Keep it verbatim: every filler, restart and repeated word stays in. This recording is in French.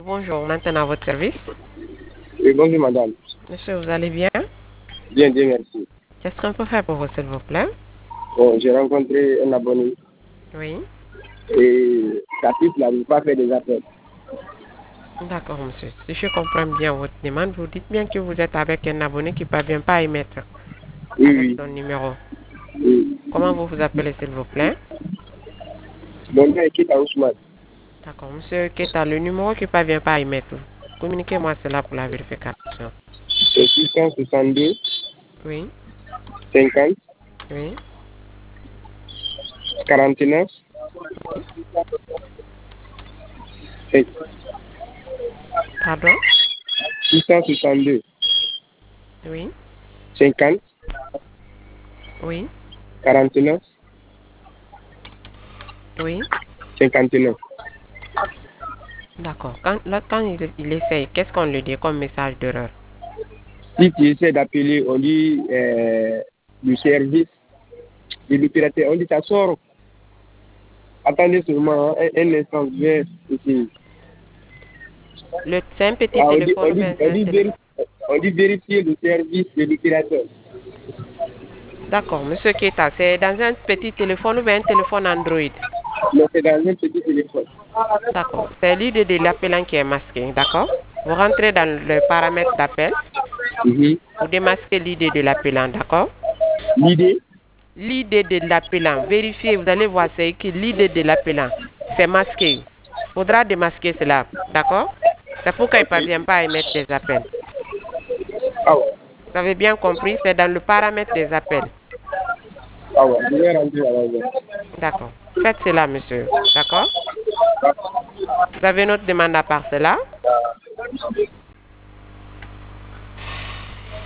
Bonjour, maintenant à votre service. Oui, bonjour madame. Monsieur, vous allez bien? Bien, bien, merci. Qu'est-ce qu'on peut faire pour vous, s'il vous plaît? Bon, j'ai rencontré un abonné Oui. et sa fille là, ne veut pas faire des appels. D'accord, monsieur. Si je comprends bien votre demande, vous dites bien que vous êtes avec un abonné qui ne parvient pas à émettre avec Oui, son numéro. oui, oui. Comment vous vous appelez, s'il vous plaît? Mon nom est Kita Ousmane. D'accord, monsieur Keta, le numéro qui ne parvient pas à émettre. Communiquez-moi cela pour la vérification. C'est six cent soixante-deux, Oui, cinquante, oui, quarante-neuf, pardon? six cent soixante-deux, Oui, cinquante, oui, quarante-neuf, oui. cinquante-neuf. D'accord. Quand, là, quand il, il essaye, qu'est-ce qu'on lui dit comme message d'erreur? Si tu essaies d'appeler, on dit euh, du service de l'opérateur, on dit ça sort. Attendez seulement hein, un, un instant, je vais essayer. Le, c'est un petit Ah, on, dit, téléphone on, ou dit, bien c'est on, un dit téléphone? vérifier, on dit vérifier le service de l'opérateur. D'accord, monsieur Keita, c'est dans un petit téléphone ou bien un téléphone Android? Mais c'est dans un petit téléphone. D'accord, c'est l'idée de l'appelant qui est masqué, d'accord? Vous rentrez dans le paramètre d'appel, Mhm. vous démasquez l'idée de l'appelant, d'accord? L'idée, L'idée de l'appelant, vérifiez, vous allez voir, c'est écrit l'idée de l'appelant, c'est masqué. Il faudra démasquer cela, d'accord? C'est pour qu'il ne ok. parvienne pas à émettre des appels. Ah ouais, Vous avez bien compris, c'est dans le paramètre des appels. ah ouais, je vais rentrer à la maison. D'accord. Faites cela, monsieur, d'accord? Vous avez une autre demande à part cela?